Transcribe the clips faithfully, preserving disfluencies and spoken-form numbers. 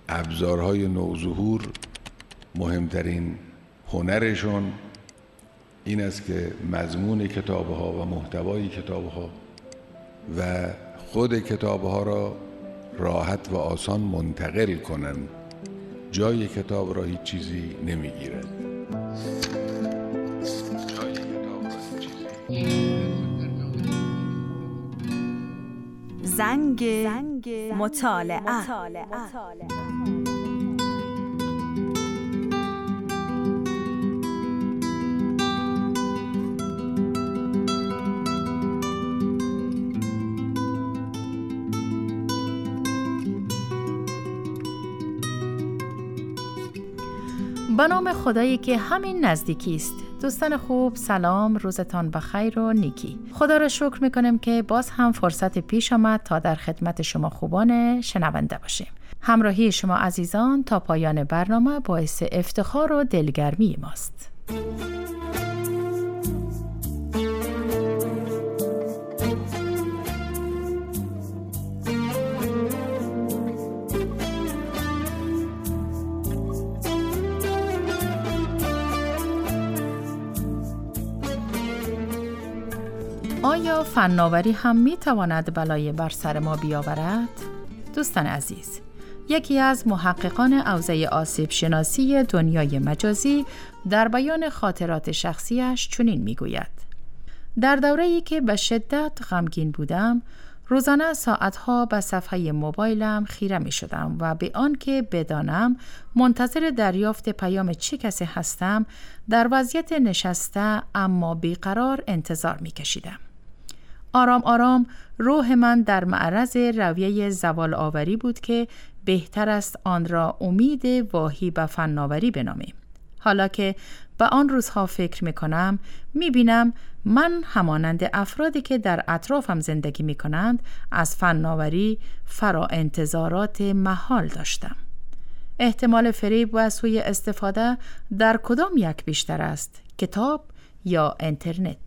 ابزارهای نوظهور مهمترین هنرشون این است که مضمون کتاب‌ها و محتوای کتاب‌ها و خود کتاب‌ها را راحت و آسان منتقل کنند. جای کتاب را هیچ چیزی نمیگیرد. جای کتاب را هیچ چیزی زنگ مطالعه. به نام خدایی که همین نزدیکی است. دوستان خوب، سلام، روزتان بخیر و نیکی. خدا را شکر میکنم که باز هم فرصت پیش آمد تا در خدمت شما خوبان شنونده باشیم. همراهی شما عزیزان تا پایان برنامه باعث افتخار و دلگرمی ماست. آیا فناوری هم می تواند بلای بر سر ما بیاورد؟ دوستان عزیز، یکی از محققان حوزه آسیب شناسی دنیای مجازی در بیان خاطرات شخصیش چنین می گوید: در دوره‌ای که به شدت غمگین بودم، روزانه ساعتها به صفحه موبایلم خیره می شدم و به آن که بدانم منتظر دریافت پیام چه کسی هستم، در وضعیت نشسته اما بیقرار انتظار می کشیدم. آرام آرام روح من در معرض رویه زوال آوری بود که بهتر است آن را امید واهی به فناوری بنامیم. حالا که به آن روزها فکر می کنم، می بینم من همانند افرادی که در اطرافم زندگی می کنند از فناوری فرا انتظارات محال داشتم. احتمال فریب و سوء استفاده در کدام یک بیشتر است؟ کتاب یا اینترنت؟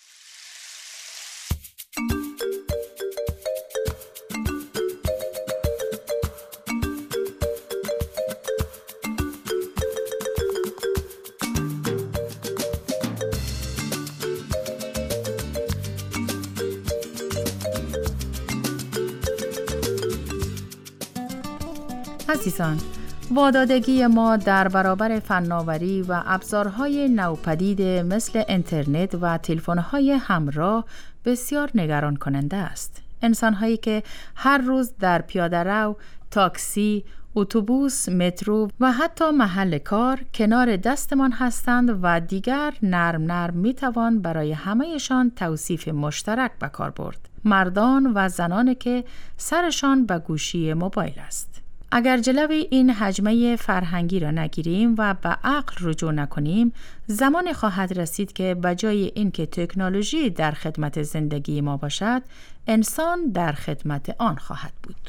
عزیزان، وادادگی ما در برابر فناوری و ابزارهای نوپدید مثل اینترنت و تلفن‌های همراه بسیار نگران کننده است. انسان‌هایی که هر روز در پیاده‌رو، تاکسی، اتوبوس، مترو و حتی محل کار کنار دستمان هستند و دیگر نرم نرم میتوان برای همه‌شان توصیف مشترک به کار برد. مردان و زنانی که سرشان به گوشی موبایل است. اگر جلوی این حجمه فرهنگی را نگیریم و به عقل رجوع نکنیم، زمان خواهد رسید که بجای اینکه تکنولوژی در خدمت زندگی ما باشد، انسان در خدمت آن خواهد بود.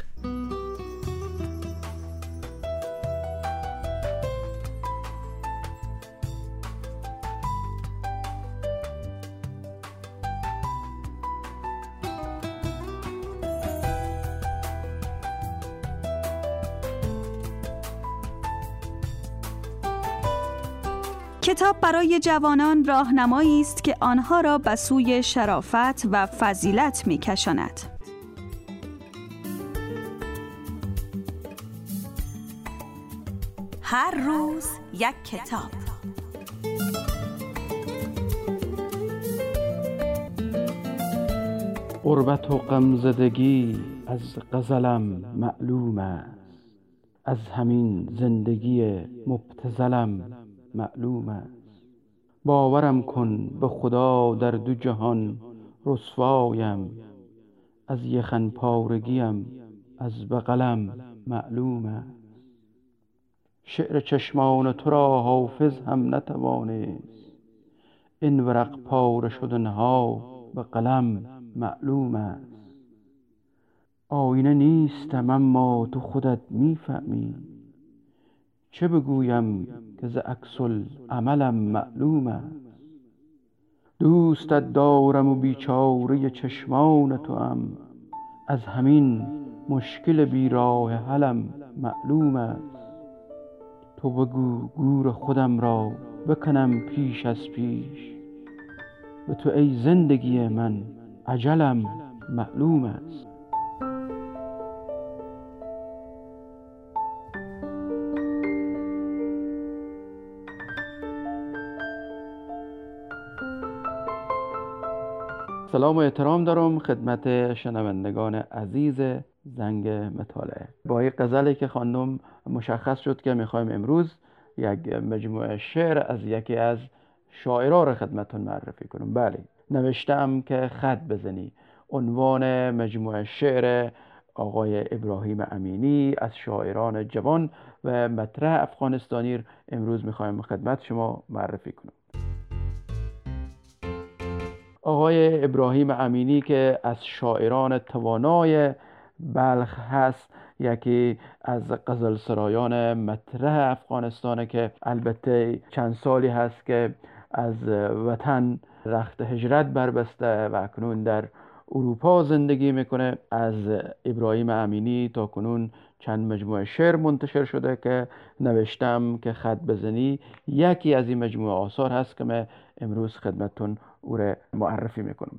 کتاب برای جوانان راهنمایی است که آنها را به سوی شرافت و فضیلت می‌کشاند. هر روز یک کتاب. غربت و غمزدگی از غزلم معلوم است، از همین زندگی مبتذلم معلوم است. باورم کن به خدا در دو جهان رسوایم، از یخن پارگیم از بغلم معلوم است. شعر چشمان تو را حافظ هم نتوانست، این ورق پاره شدنها به قلم معلوم است. آینه نیستم اما تو خودت میفهمی، چه بگویم که ز عکس العملم معلوم است. دوستت دارم و بیچاره چشمان تو ام، از همین مشکل بی راه حلم معلوم است. تو بگو گور خودم را بکنم پیش از پیش، به تو ای زندگی من اجلم معلوم است. سلام و احترام دارم خدمت شنوندگان عزیز زنگ مطالعه. با یک غزلی که خواندم مشخص شد که میخوایم امروز یک مجموعه شعر از یکی از شاعرها را خدمتتون معرفی کنم. بله، نوشتم که خط بزنی. عنوان مجموعه شعر آقای ابراهیم امینی از شاعران جوان و مطرح افغانستانی امروز میخوایم خدمت شما معرفی کنم. آقای ابراهیم امینی که از شاعران توانای بلخ هست، یکی از غزلسرایان مطرح افغانستانه که البته چند سالی هست که از وطن رخت هجرت بربسته و اکنون در اروپا زندگی میکنه. از ابراهیم امینی تا کنون چند مجموعه شعر منتشر شده که نوشتم که خط بزنی یکی از این مجموعه آثار هست که من امروز خدمتتون او را معرفی میکنم.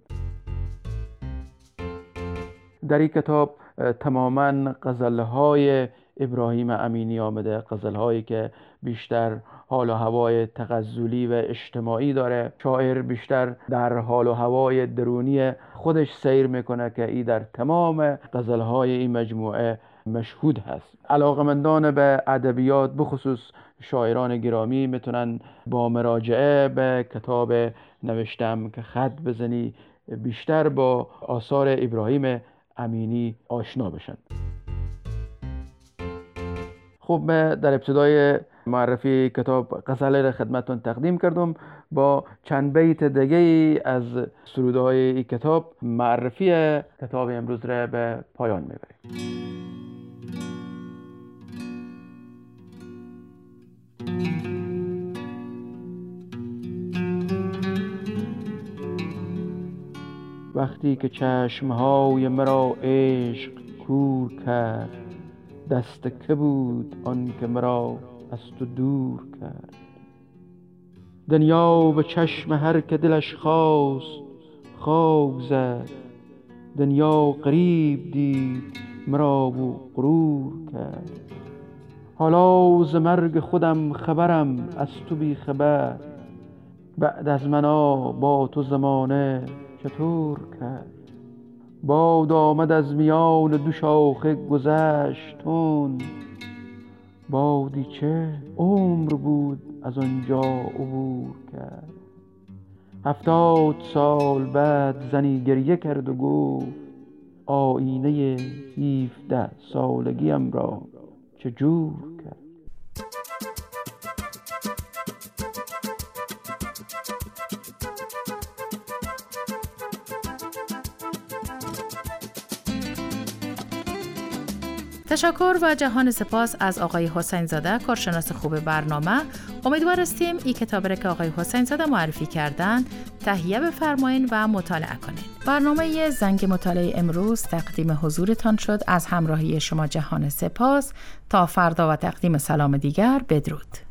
در این کتاب تماما غزلهای ابراهیم امینی آمده، غزلهایی که بیشتر حال و هوای تغزلی و اجتماعی داره. شاعر بیشتر در حال و هوای درونی خودش سیر میکنه که این در تمام غزلهای این مجموعه مشهود هست. علاقمندان به ادبیات بخصوص شاعران گرامی میتونن با مراجعه به کتاب نوشتم که خط بزنی بیشتر با آثار ابراهیم امینی آشنا بشن. خب من در ابتدای معرفی کتاب غزل را خدمتتون تقدیم کردم. با چند بیت دیگه از سرودهای این کتاب معرفی کتاب امروز را به پایان میبریم. وقتی که چشمهای مرا عشق کور کرد، دست که بود آن که مرا از تو دور کرد. دنیا به چشم هر که دلش خواست خواب زد، دنیا قریب دید مرا و غرور کرد. حالا ز مرگ خودم خبرم از تو بی خبر، بعد از منا با تو زمانه چطور کرد. باد آمد از میان دو شاخه گذشت تند، بادی چه عمر بود از آنجا عبور کرد. هفتاد سال بعد زنی گریه کرد و گفت، آینه هفده سالگیم را چه جور کرد. تشکر و جهان سپاس از آقای حسین زاده، کارشناس خوب برنامه. امیدوار هستیم این کتاب را که آقای حسین زاده معرفی کردن تهیه بفرمایید و مطالعه کنید. برنامه زنگ مطالعه امروز تقدیم حضورتان شد. از همراهی شما جهان سپاس. تا فردا و تقدیم سلام دیگر، بدرود.